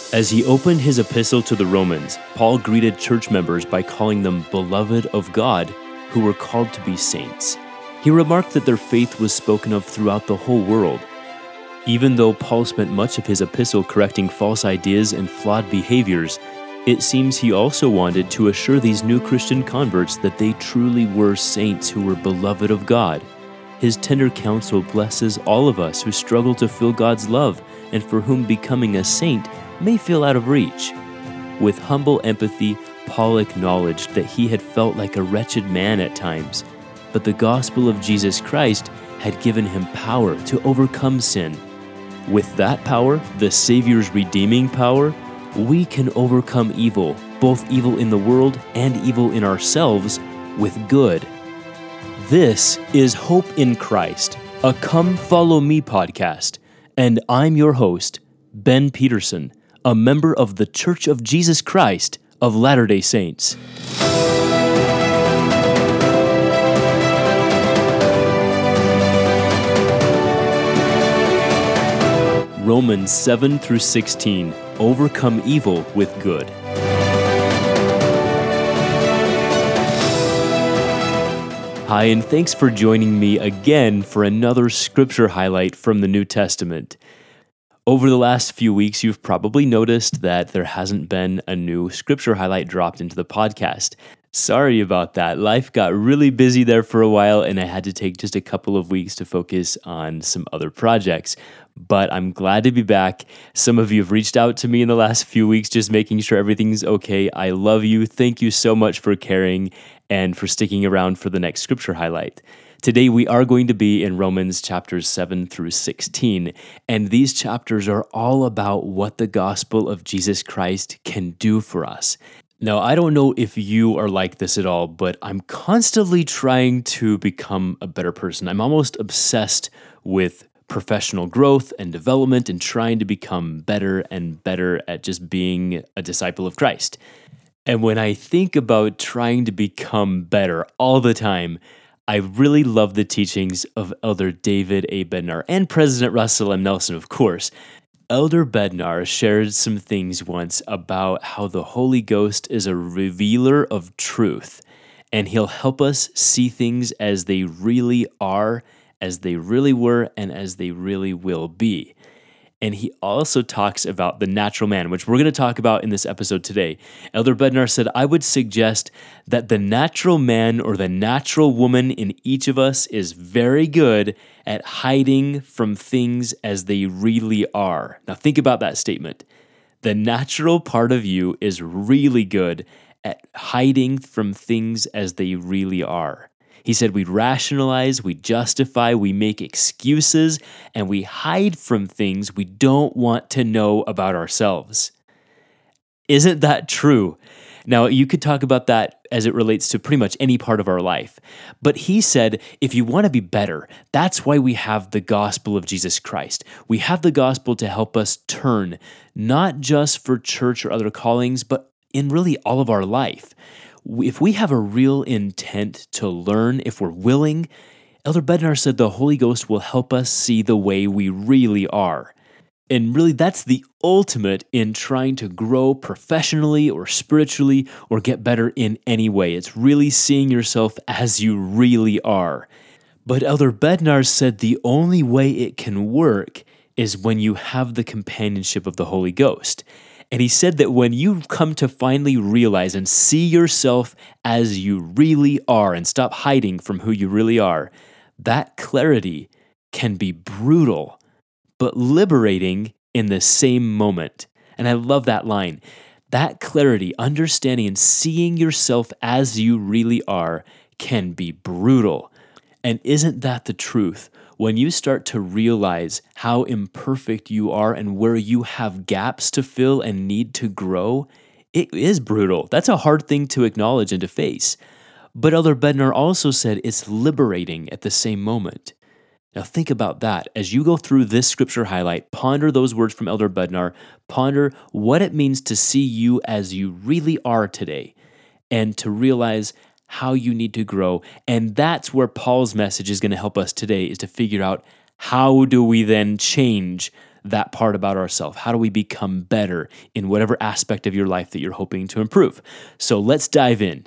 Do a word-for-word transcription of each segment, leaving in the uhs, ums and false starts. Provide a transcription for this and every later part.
As he opened his epistle to the Romans, Paul greeted church members by calling them beloved of God, who were called to be saints. He remarked that their faith was spoken of throughout the whole world. Even though Paul spent much of his epistle correcting false ideas and flawed behaviors, it seems he also wanted to assure these new Christian converts that they truly were saints who were beloved of God. His tender counsel blesses all of us who struggle to feel God's love and for whom becoming a saint may feel out of reach. With humble empathy, Paul acknowledged that he had felt like a wretched man at times, but the gospel of Jesus Christ had given him power to overcome sin. With that power, the Savior's redeeming power, we can overcome evil, both evil in the world and evil in ourselves, with good. This is Hope in Christ, a Come Follow Me podcast, and I'm your host, Ben Peterson, a member of the Church of Jesus Christ of Latter-day Saints. Romans seven through sixteen, overcome evil with good. Hi, and thanks for joining me again for another scripture highlight from the New Testament. Over the last few weeks, you've probably noticed that there hasn't been a new scripture highlight dropped into the podcast. Sorry about that. Life got really busy there for a while, and I had to take just a couple of weeks to focus on some other projects. But I'm glad to be back. Some of you have reached out to me in the last few weeks, just making sure everything's okay. I love you. Thank you so much for caring and for sticking around for the next scripture highlight. Today we are going to be in Romans chapters seven through sixteen, and these chapters are all about what the gospel of Jesus Christ can do for us. Now, I don't know if you are like this at all, but I'm constantly trying to become a better person. I'm almost obsessed with professional growth and development and trying to become better and better at just being a disciple of Christ. And when I think about trying to become better all the time, I really love the teachings of Elder David A. Bednar and President Russell M. Nelson, of course. Elder Bednar shared some things once about how the Holy Ghost is a revealer of truth, and he'll help us see things as they really are, as they really were, and as they really will be. And he also talks about the natural man, which we're going to talk about in this episode today. Elder Bednar said, I would suggest that the natural man or the natural woman in each of us is very good at hiding from things as they really are. Now think about that statement. The natural part of you is really good at hiding from things as they really are. He said we rationalize, we justify, we make excuses, and we hide from things we don't want to know about ourselves. Isn't that true? Now, you could talk about that as it relates to pretty much any part of our life. But he said, if you want to be better, that's why we have the gospel of Jesus Christ. We have the gospel to help us turn, not just for church or other callings, but in really all of our life. If we have a real intent to learn, if we're willing, Elder Bednar said the Holy Ghost will help us see the way we really are. And really, that's the ultimate in trying to grow professionally or spiritually or get better in any way. It's really seeing yourself as you really are. But Elder Bednar said the only way it can work is when you have the companionship of the Holy Ghost. And he said that when you come to finally realize and see yourself as you really are and stop hiding from who you really are, that clarity can be brutal, but liberating in the same moment. And I love that line. That clarity, understanding and seeing yourself as you really are can be brutal. And isn't that the truth? When you start to realize how imperfect you are and where you have gaps to fill and need to grow, it is brutal. That's a hard thing to acknowledge and to face. But Elder Bednar also said it's liberating at the same moment. Now think about that. As you go through this scripture highlight, ponder those words from Elder Bednar, ponder what it means to see you as you really are today, and to realize how you need to grow. And that's where Paul's message is going to help us today, is to figure out how do we then change that part about ourselves? How do we become better in whatever aspect of your life that you're hoping to improve? So let's dive in.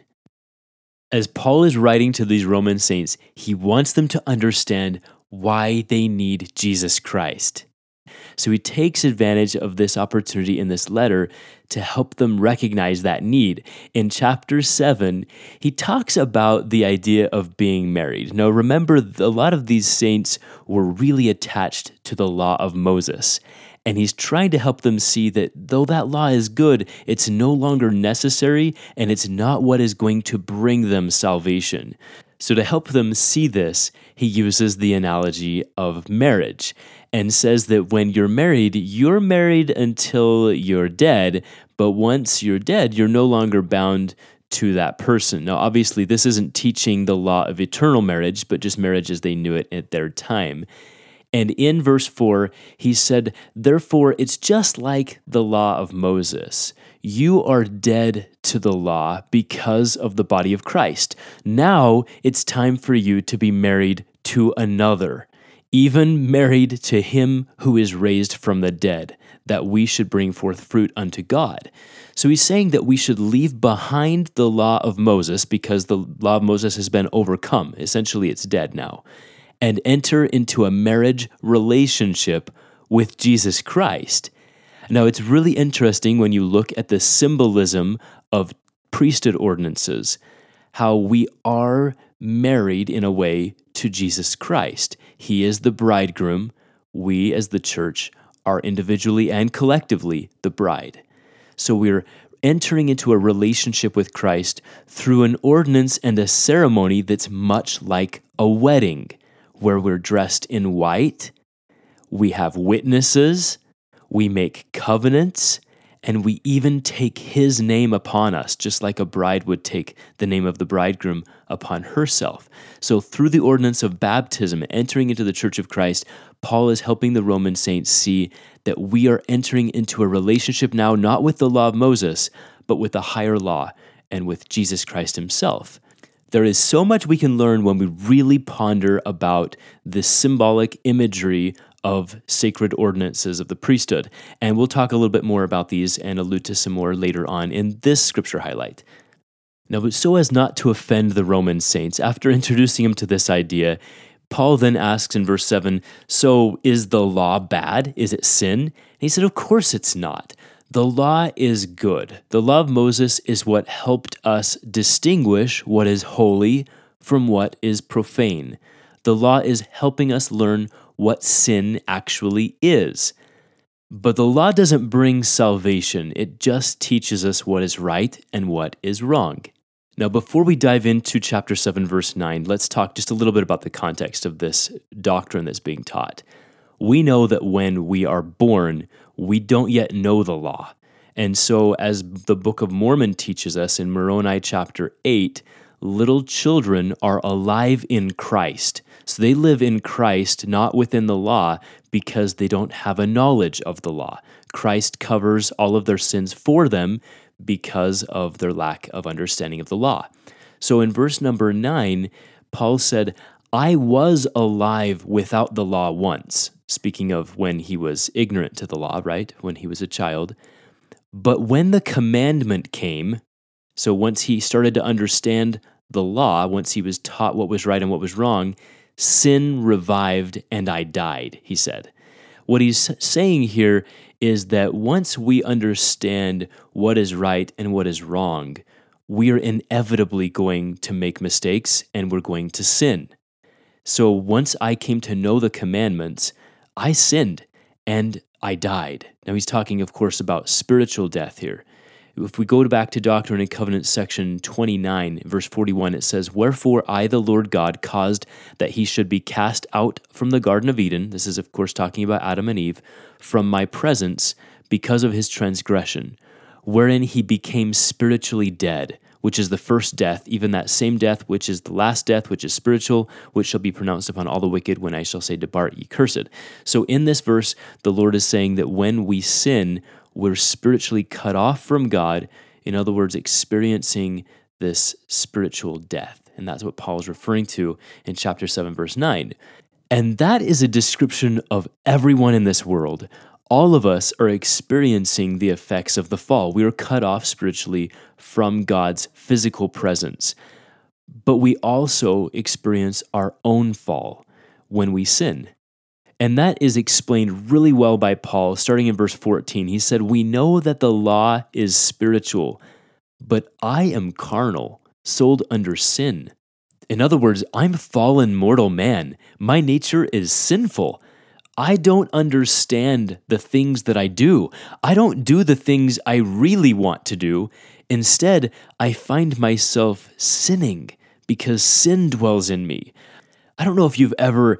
As Paul is writing to these Roman saints, he wants them to understand why they need Jesus Christ. So he takes advantage of this opportunity in this letter to help them recognize that need. In chapter seven, he talks about the idea of being married. Now, remember, a lot of these saints were really attached to the law of Moses. And he's trying to help them see that though that law is good, it's no longer necessary and it's not what is going to bring them salvation. So to help them see this, he uses the analogy of marriage and says that when you're married, you're married until you're dead, but once you're dead, you're no longer bound to that person. Now, obviously, this isn't teaching the law of eternal marriage, but just marriage as they knew it at their time. And in verse four, he said, "Therefore, it's just like the law of Moses. You are dead to the law because of the body of Christ. Now it's time for you to be married to another, even married to him who is raised from the dead, that we should bring forth fruit unto God." So he's saying that we should leave behind the law of Moses because the law of Moses has been overcome. Essentially, it's dead now. And enter into a marriage relationship with Jesus Christ. Now, it's really interesting when you look at the symbolism of priesthood ordinances, how we are married in a way to Jesus Christ. He is the bridegroom. We, as the church, are individually and collectively the bride. So we're entering into a relationship with Christ through an ordinance and a ceremony that's much like a wedding, where we're dressed in white, we have witnesses, we make covenants, and we even take his name upon us, just like a bride would take the name of the bridegroom upon herself. So through the ordinance of baptism, entering into the church of Christ, Paul is helping the Roman saints see that we are entering into a relationship now, not with the law of Moses, but with a higher law and with Jesus Christ himself. There is so much we can learn when we really ponder about the symbolic imagery of sacred ordinances of the priesthood. And we'll talk a little bit more about these and allude to some more later on in this scripture highlight. Now, but so as not to offend the Roman saints, after introducing them to this idea, Paul then asks in verse seven, "So is the law bad? Is it sin?" And he said, "Of course it's not. The law is good. The law of Moses is what helped us distinguish what is holy from what is profane. The law is helping us learn what sin actually is. But the law doesn't bring salvation. It just teaches us what is right and what is wrong." Now, before we dive into chapter seven, verse nine, let's talk just a little bit about the context of this doctrine that's being taught. We know that when we are born, we don't yet know the law. And so, as the Book of Mormon teaches us in Moroni chapter eight, little children are alive in Christ. So they live in Christ, not within the law, because they don't have a knowledge of the law. Christ covers all of their sins for them because of their lack of understanding of the law. So in verse number nine, Paul said, "I was alive without the law once," speaking of when he was ignorant to the law, right? When he was a child. "But when the commandment came," so once he started to understand the law, once he was taught what was right and what was wrong, "sin revived and I died," he said. What he's saying here is that once we understand what is right and what is wrong, we are inevitably going to make mistakes and we're going to sin. So once I came to know the commandments, I sinned and I died. Now he's talking, of course, about spiritual death here. If we go back to Doctrine and Covenants section twenty-nine, verse forty-one, it says, "Wherefore I, the Lord God, caused that he should be cast out from the Garden of Eden," this is, of course, talking about Adam and Eve, "from my presence because of his transgression, wherein he became spiritually dead, which is the first death, even that same death, which is the last death, which is spiritual, which shall be pronounced upon all the wicked when I shall say, Depart, ye cursed." So in this verse, the Lord is saying that when we sin, we're spiritually cut off from God, in other words, experiencing this spiritual death. And that's what Paul is referring to in chapter seven, verse nine. And that is a description of everyone in this world. All of us are experiencing the effects of the fall. We are cut off spiritually from God's physical presence. But we also experience our own fall when we sin. And that is explained really well by Paul, starting in verse fourteen. He said, "We know that the law is spiritual, but I am carnal, sold under sin." In other words, I'm a fallen mortal man. My nature is sinful. I don't understand the things that I do. I don't do the things I really want to do. Instead, I find myself sinning because sin dwells in me. I don't know if you've ever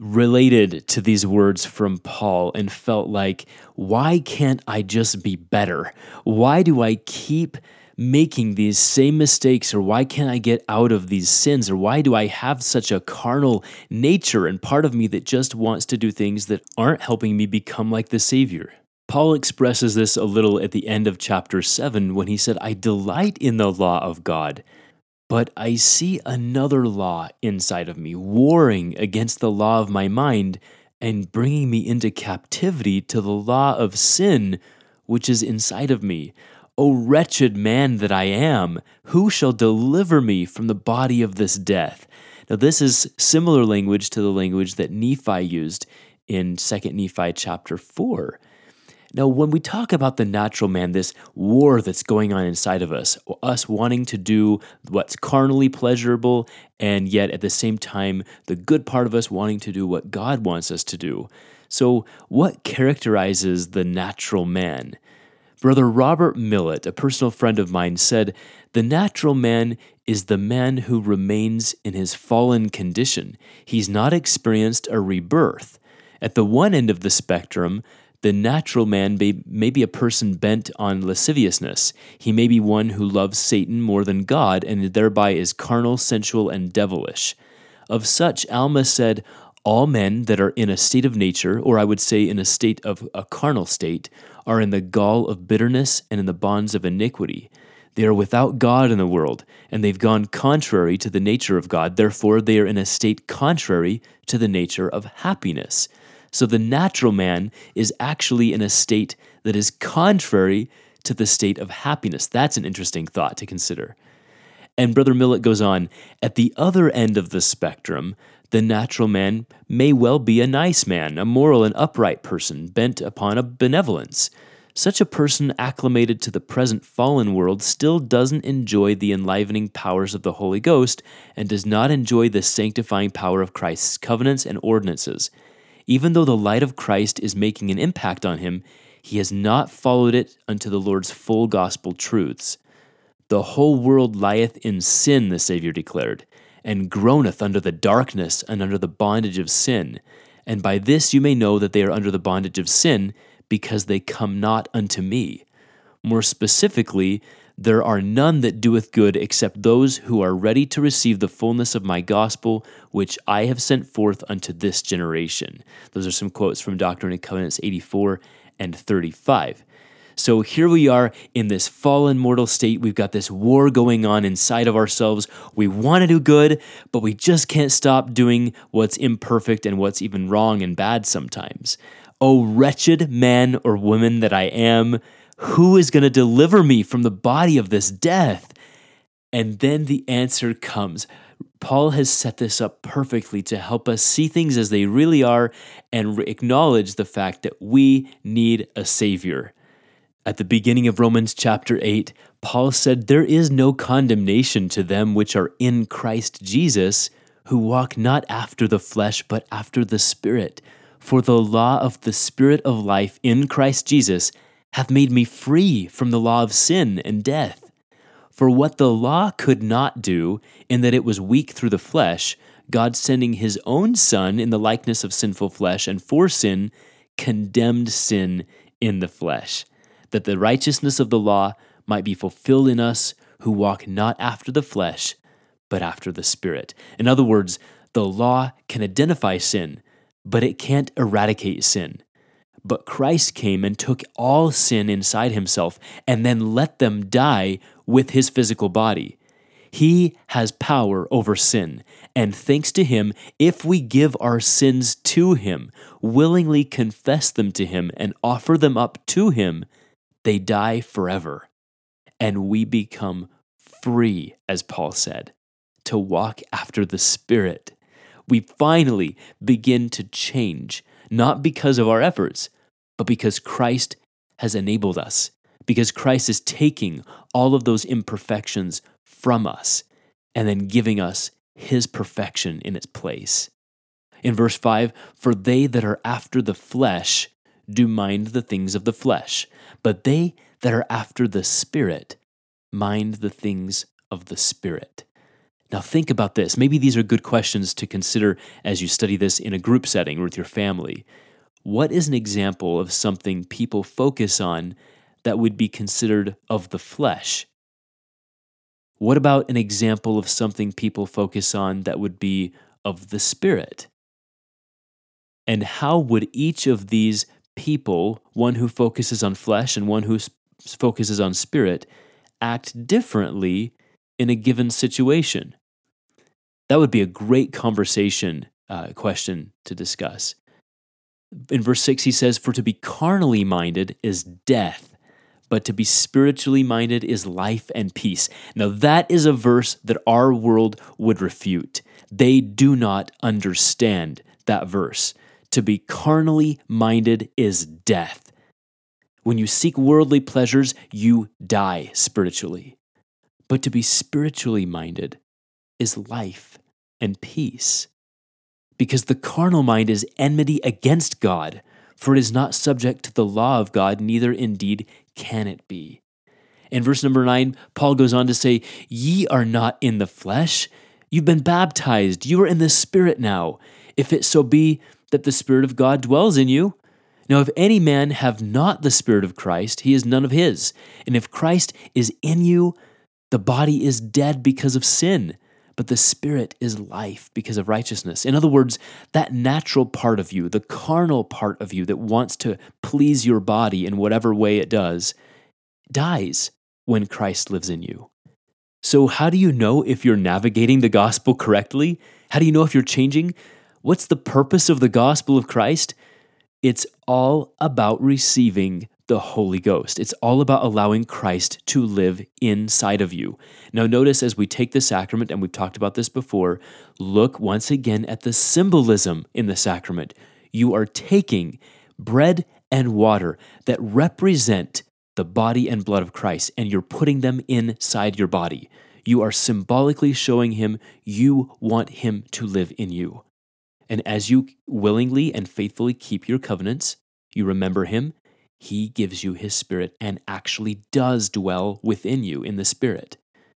related to these words from Paul and felt like, why can't I just be better? Why do I keep making these same mistakes? Or why can't I get out of these sins? Or why do I have such a carnal nature and part of me that just wants to do things that aren't helping me become like the Savior? Paul expresses this a little at the end of chapter seven when he said, "I delight in the law of God, but I see another law inside of me, warring against the law of my mind and bringing me into captivity to the law of sin, which is inside of me. O wretched man that I am, who shall deliver me from the body of this death?" Now, this is similar language to the language that Nephi used in Second Nephi chapter four. Now, when we talk about the natural man, this war that's going on inside of us, us wanting to do what's carnally pleasurable, and yet at the same time, the good part of us wanting to do what God wants us to do. So, what characterizes the natural man? Brother Robert Millett, a personal friend of mine, said, "The natural man is the man who remains in his fallen condition. He's not experienced a rebirth. At the one end of the spectrum, the natural man may, may be a person bent on lasciviousness. He may be one who loves Satan more than God and thereby is carnal, sensual, and devilish. Of such, Alma said, all men that are in a state of nature, or I would say in a state of a carnal state, are in the gall of bitterness and in the bonds of iniquity. They are without God in the world, and they've gone contrary to the nature of God. Therefore, they are in a state contrary to the nature of happiness. So the natural man is actually in a state that is contrary to the state of happiness. That's an interesting thought to consider. And Brother Millett goes on, at the other end of the spectrum, the natural man may well be a nice man, a moral and upright person, bent upon a benevolence. Such a person acclimated to the present fallen world still doesn't enjoy the enlivening powers of the Holy Ghost and does not enjoy the sanctifying power of Christ's covenants and ordinances. Even though the light of Christ is making an impact on him, he has not followed it unto the Lord's full gospel truths. The whole world lieth in sin, the Savior declared, and groaneth under the darkness and under the bondage of sin. And by this you may know that they are under the bondage of sin, because they come not unto me. More specifically, there are none that doeth good except those who are ready to receive the fullness of my gospel, which I have sent forth unto this generation. Those are some quotes from Doctrine and Covenants eighty-four and thirty-five. So here we are in this fallen mortal state. We've got this war going on inside of ourselves. We want to do good, but we just can't stop doing what's imperfect and what's even wrong and bad sometimes. O wretched man or woman that I am, who is going to deliver me from the body of this death? And then the answer comes. Paul has set this up perfectly to help us see things as they really are and acknowledge the fact that we need a Savior. At the beginning of Romans chapter eight, Paul said, there is no condemnation to them which are in Christ Jesus, who walk not after the flesh, but after the Spirit. For the law of the Spirit of life in Christ Jesus hath made me free from the law of sin and death. For what the law could not do, in that it was weak through the flesh, God sending his own Son in the likeness of sinful flesh, and for sin, condemned sin in the flesh, that the righteousness of the law might be fulfilled in us who walk not after the flesh, but after the Spirit. In other words, the law can identify sin, but it can't eradicate sin. But Christ came and took all sin inside himself and then let them die with his physical body. He has power over sin, and thanks to him, if we give our sins to him, willingly confess them to him, and offer them up to him, they die forever. And we become free, as Paul said, to walk after the Spirit. We finally begin to change, not because of our efforts, but because Christ has enabled us, because Christ is taking all of those imperfections from us and then giving us his perfection in its place. In verse five, for they that are after the flesh do mind the things of the flesh, but they that are after the Spirit mind the things of the Spirit. Now think about this. Maybe these are good questions to consider as you study this in a group setting or with your family. What is an example of something people focus on that would be considered of the flesh? What about an example of something people focus on that would be of the Spirit? And how would each of these people, one who focuses on flesh and one who s- focuses on spirit, act differently in a given situation? That would be a great conversation uh, question to discuss. In verse six, he says, for to be carnally minded is death, but to be spiritually minded is life and peace. Now that is a verse that our world would refute. They do not understand that verse. To be carnally minded is death. When you seek worldly pleasures, you die spiritually. But to be spiritually minded is life and peace. Because the carnal mind is enmity against God, for it is not subject to the law of God, neither indeed can it be. In verse number nine, Paul goes on to say, ye are not in the flesh, you've been baptized, you are in the Spirit now, if it so be that the Spirit of God dwells in you. Now if any man have not the Spirit of Christ, he is none of his. And if Christ is in you, the body is dead because of sin, but the Spirit is life because of righteousness. In other words, that natural part of you, the carnal part of you that wants to please your body in whatever way it does, dies when Christ lives in you. So how do you know if you're navigating the gospel correctly? How do you know if you're changing? What's the purpose of the gospel of Christ? It's all about receiving the Holy Ghost. It's all about allowing Christ to live inside of you. Now notice as we take the sacrament, and we've talked about this before, look once again at the symbolism in the sacrament. You are taking bread and water that represent the body and blood of Christ, and you're putting them inside your body. You are symbolically showing him you want him to live in you. And as you willingly and faithfully keep your covenants, you remember him, he gives you his Spirit and actually does dwell within you in the Spirit.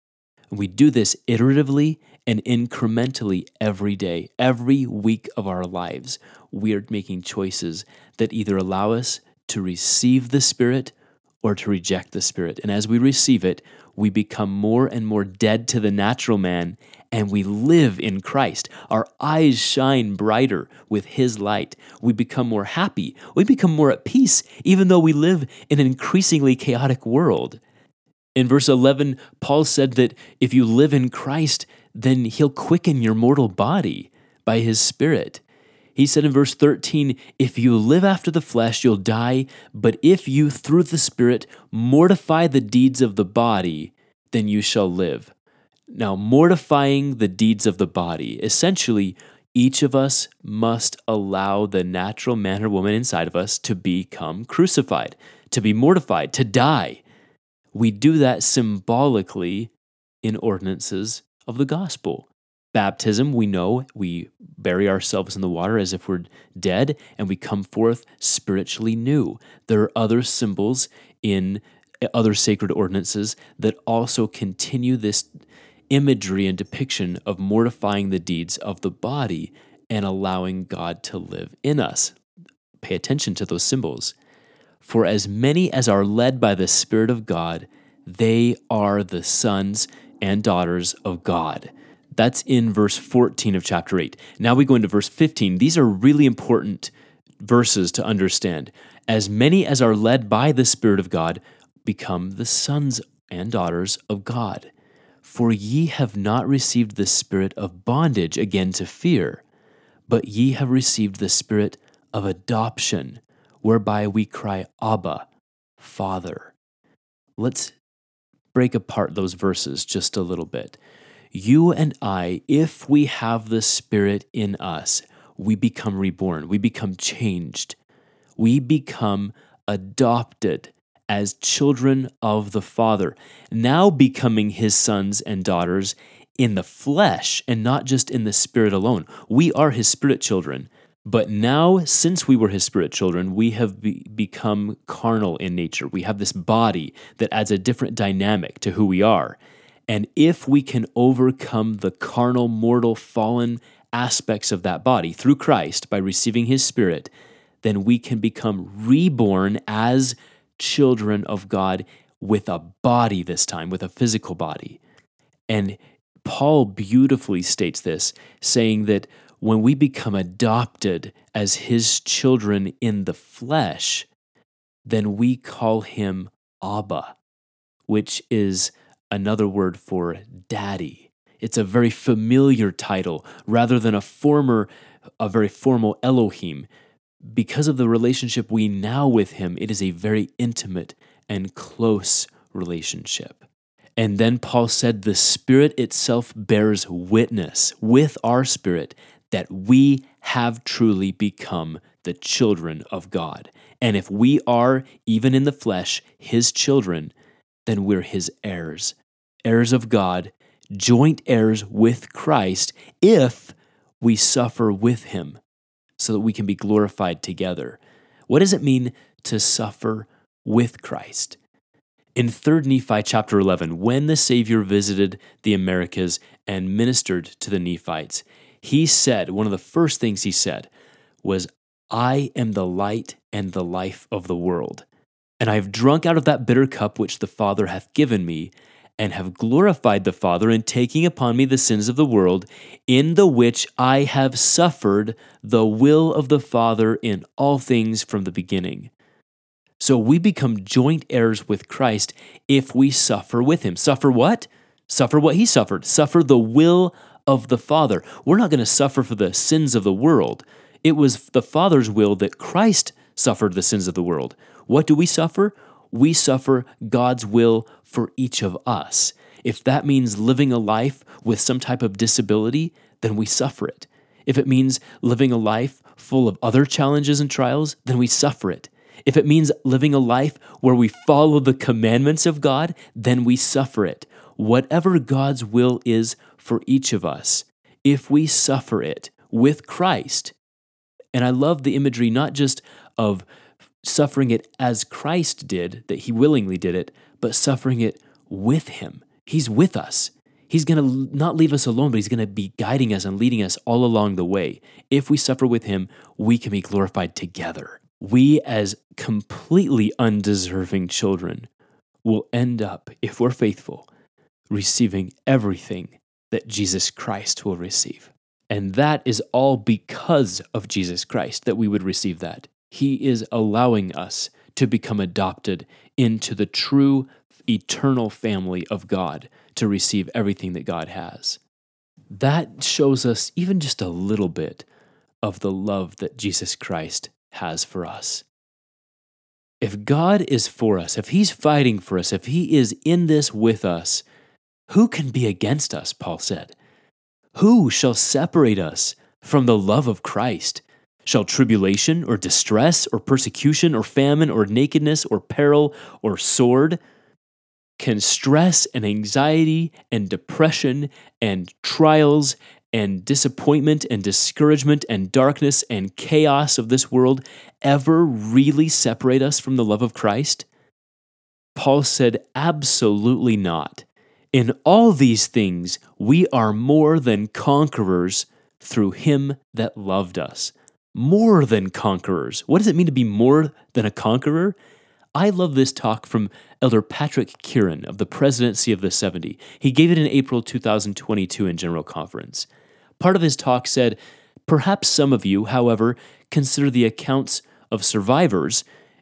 We do this iteratively and incrementally every day, every week of our lives. We are making choices that either allow us to receive the Spirit or to reject the Spirit. And as we receive it, we become more and more dead to the natural man, and we live in Christ. Our eyes shine brighter with his light. We become more happy. We become more at peace, even though we live in an increasingly chaotic world. In verse eleven, Paul said that if you live in Christ, then he'll quicken your mortal body by his Spirit. He said in verse thirteen, if you live after the flesh, you'll die, but if you, through the Spirit, mortify the deeds of the body, then you shall live. Now, mortifying the deeds of the body, essentially, each of us must allow the natural man or woman inside of us to become crucified, to be mortified, to die. We do that symbolically in ordinances of the gospel. Baptism, we know, we bury ourselves in the water as if we're dead, and we come forth spiritually new. There are other symbols in other sacred ordinances that also continue this imagery and depiction of mortifying the deeds of the body and allowing God to live in us. Pay attention to those symbols. For as many as are led by the Spirit of God, they are the sons and daughters of God. That's in verse fourteen of chapter eight. Now we go into verse fifteen. These are really important verses to understand. As many as are led by the Spirit of God become the sons and daughters of God. For ye have not received the spirit of bondage again to fear, but ye have received the spirit of adoption, whereby we cry, Abba, Father. Let's break apart those verses just a little bit. You and I, if we have the Spirit in us, we become reborn, we become changed, we become adopted as children of the Father, now becoming His sons and daughters in the flesh and not just in the Spirit alone. We are His Spirit children, but now, since we were His Spirit children, we have be- become carnal in nature. We have this body that adds a different dynamic to who we are. And if we can overcome the carnal, mortal, fallen aspects of that body through Christ by receiving His Spirit, then we can become reborn as children of God with a body this time, with a physical body. And Paul beautifully states this, saying that when we become adopted as His children in the flesh, then we call Him Abba, which is another word for daddy. It's a very familiar title rather than a former, a very formal Elohim. Because of the relationship we now with Him, it is a very intimate and close relationship. And then Paul said, the Spirit itself bears witness with our spirit that we have truly become the children of God. And if we are, even in the flesh, His children, then we're His heirs, heirs of God, joint heirs with Christ, if we suffer with Him, so that we can be glorified together. What does it mean to suffer with Christ? In Third Nephi chapter eleven, when the Savior visited the Americas and ministered to the Nephites, He said, one of the first things He said was, I am the light and the life of the world. And I have drunk out of that bitter cup which the Father hath given me, and have glorified the Father in taking upon me the sins of the world, in the which I have suffered the will of the Father in all things from the beginning. So we become joint heirs with Christ if we suffer with Him. Suffer what? Suffer what He suffered. Suffer the will of the Father. We're not going to suffer for the sins of the world. It was the Father's will that Christ suffered the sins of the world. What do we suffer? We suffer God's will for each of us. If that means living a life with some type of disability, then we suffer it. If it means living a life full of other challenges and trials, then we suffer it. If it means living a life where we follow the commandments of God, then we suffer it. Whatever God's will is for each of us, if we suffer it with Christ, and I love the imagery not just of suffering it as Christ did, that He willingly did it, but suffering it with Him. He's with us. He's going to not leave us alone, but He's going to be guiding us and leading us all along the way. If we suffer with Him, we can be glorified together. We, as completely undeserving children, will end up, if we're faithful, receiving everything that Jesus Christ will receive. And that is all because of Jesus Christ that we would receive that. He is allowing us to become adopted into the true eternal family of God to receive everything that God has. That shows us even just a little bit of the love that Jesus Christ has for us. If God is for us, if He's fighting for us, if He is in this with us, who can be against us, Paul said? Who shall separate us from the love of Christ? Shall tribulation or distress or persecution or famine or nakedness or peril or sword? Can stress and anxiety and depression and trials and disappointment and discouragement and darkness and chaos of this world ever really separate us from the love of Christ? Paul said, absolutely not. In all these things, we are more than conquerors through Him that loved us. More than conquerors. What does it mean to be more than a conqueror? I love this talk from Elder Patrick Kieran of the Presidency of the seventy. He gave it in April two thousand twenty-two in General Conference. Part of his talk said, perhaps some of you, however, consider the accounts of survivors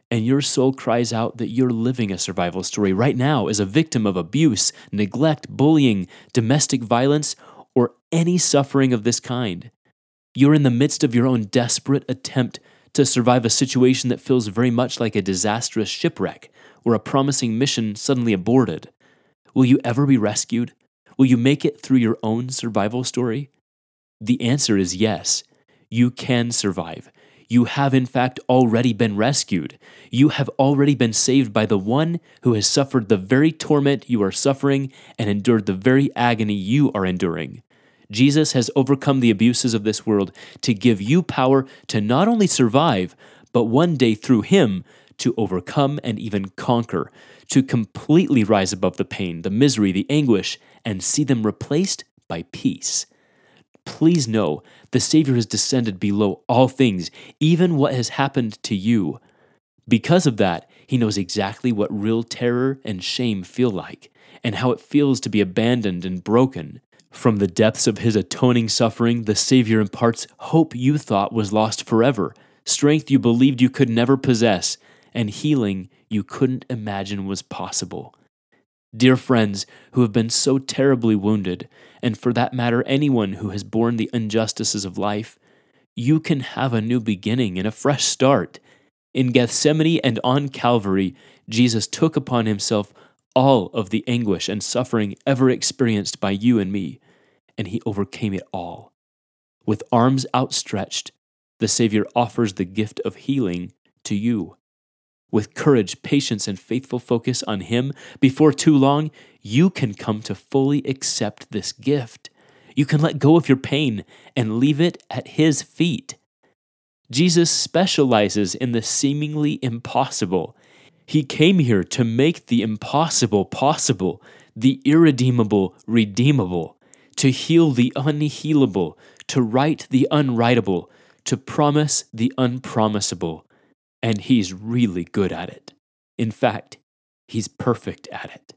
and your soul cries out that you're living a survival story right now as a victim of abuse, neglect, bullying, domestic violence, or any suffering of this kind. You're in the midst of your own desperate attempt to survive a situation that feels very much like a disastrous shipwreck or a promising mission suddenly aborted. Will you ever be rescued? Will you make it through your own survival story? The answer is yes. You can survive. You have in fact already been rescued. You have already been saved by the one who has suffered the very torment you are suffering and endured the very agony you are enduring. Jesus has overcome the abuses of this world to give you power to not only survive, but one day through him to overcome and even conquer, to completely rise above the pain, the misery, the anguish, and see them replaced by peace. Please know the Savior has descended below all things, even what has happened to you. Because of that, he knows exactly what real terror and shame feel like, and how it feels to be abandoned and broken. From the depths of his atoning suffering, the Savior imparts hope you thought was lost forever, strength you believed you could never possess, and healing you couldn't imagine was possible. Dear friends who have been so terribly wounded, and for that matter anyone who has borne the injustices of life, you can have a new beginning and a fresh start. In Gethsemane and on Calvary, Jesus took upon himself all of the anguish and suffering ever experienced by you and me, and he overcame it all. With arms outstretched, the Savior offers the gift of healing to you. With courage, patience, and faithful focus on him, before too long, you can come to fully accept this gift. You can let go of your pain and leave it at his feet. Jesus specializes in the seemingly impossible. He came here to make the impossible possible, the irredeemable redeemable, to heal the unhealable, to right the unrightable, to promise the unpromisable. And he's really good at it. In fact, he's perfect at it.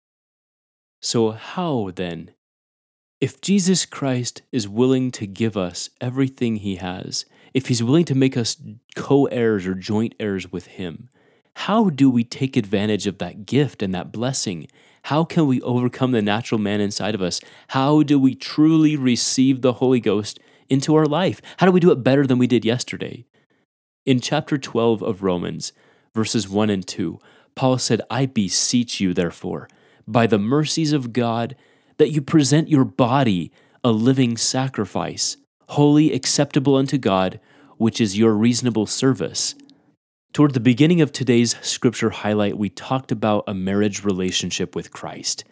So how then? If Jesus Christ is willing to give us everything he has, if he's willing to make us co-heirs or joint heirs with him, how do we take advantage of that gift and that blessing? How can we overcome the natural man inside of us? How do we truly receive the Holy Ghost into our life? How do we do it better than we did yesterday? In chapter twelve of Romans, verses one and two, Paul said, I beseech you, therefore, by the mercies of God, that you present your body a living sacrifice, holy, acceptable unto God, which is your reasonable service. Toward the beginning of today's scripture highlight, we talked about a marriage relationship with Christ.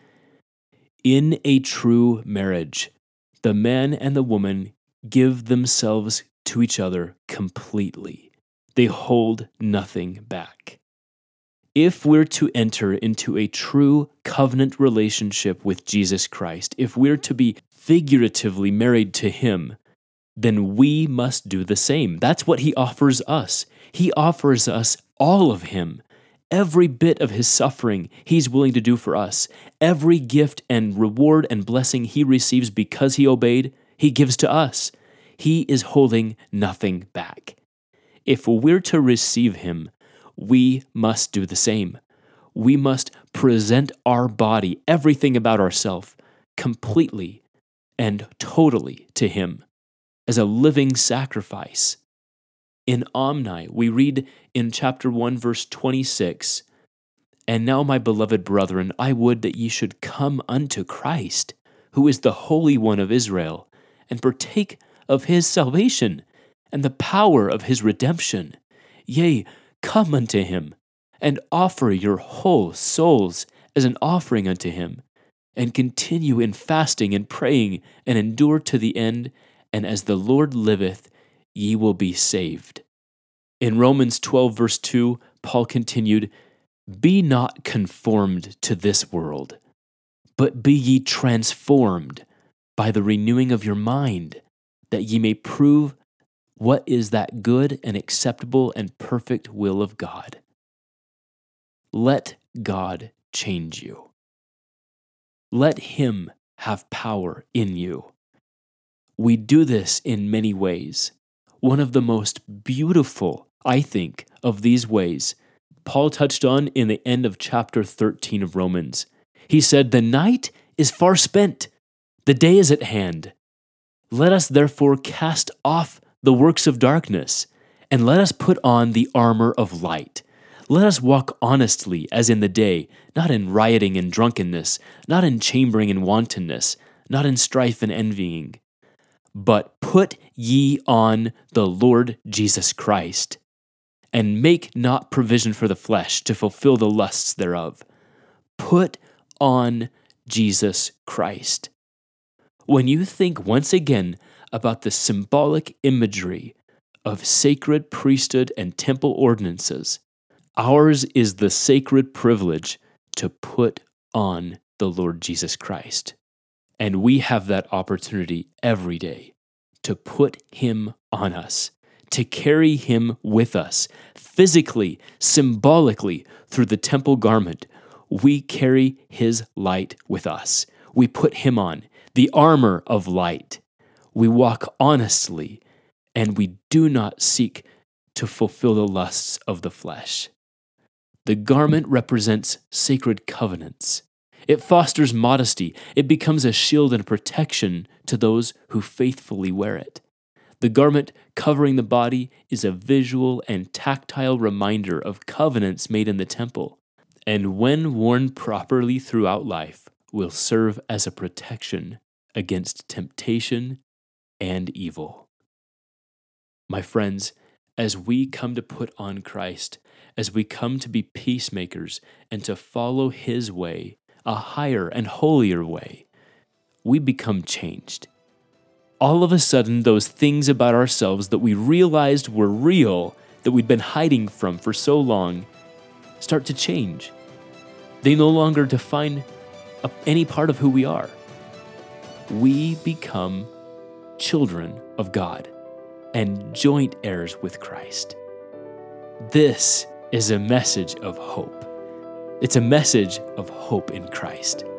In a true marriage, the man and the woman give themselves to each other completely. They hold nothing back. If we're to enter into a true covenant relationship with Jesus Christ, if we're to be figuratively married to him, then we must do the same. That's what he offers us. He offers us all of him. Every bit of his suffering he's willing to do for us. Every gift and reward and blessing he receives because he obeyed, he gives to us. He is holding nothing back. If we're to receive him, we must do the same. We must present our body, everything about ourselves, completely and totally to him as a living sacrifice. In Omni, we read in chapter one, verse twenty-six, And now, my beloved brethren, I would that ye should come unto Christ, who is the Holy One of Israel, and partake of his salvation, and the power of his redemption. Yea, come unto him, and offer your whole souls as an offering unto him, and continue in fasting and praying, and endure to the end, and as the Lord liveth, ye will be saved. In Romans twelve, verse two, Paul continued, Be not conformed to this world, but be ye transformed by the renewing of your mind, that ye may prove what is that good and acceptable and perfect will of God. Let God change you. Let him have power in you. We do this in many ways. One of the most beautiful, I think, of these ways Paul touched on in the end of chapter thirteen of Romans. He said, "The night is far spent, the day is at hand. Let us therefore cast off the works of darkness, and let us put on the armor of light. Let us walk honestly as in the day, not in rioting and drunkenness, not in chambering and wantonness, not in strife and envying. But put ye on the Lord Jesus Christ, and make not provision for the flesh to fulfill the lusts thereof. Put on Jesus Christ." When you think once again about the symbolic imagery of sacred priesthood and temple ordinances, ours is the sacred privilege to put on the Lord Jesus Christ. And we have that opportunity every day to put Him on us, to carry Him with us, physically, symbolically, through the temple garment. We carry His light with us. We put Him on, the armor of light. We walk honestly, and we do not seek to fulfill the lusts of the flesh. The garment represents sacred covenants. It fosters modesty. It becomes a shield and protection to those who faithfully wear it. The garment covering the body is a visual and tactile reminder of covenants made in the temple, and when worn properly throughout life, will serve as a protection against temptation and evil. My friends, as we come to put on Christ, as we come to be peacemakers and to follow His way, a higher and holier way, we become changed. All of a sudden, those things about ourselves that we realized were real, that we'd been hiding from for so long, start to change. They no longer define a, any part of who we are. We become children of God and joint heirs with Christ. This is a message of hope. It's a message of hope in Christ.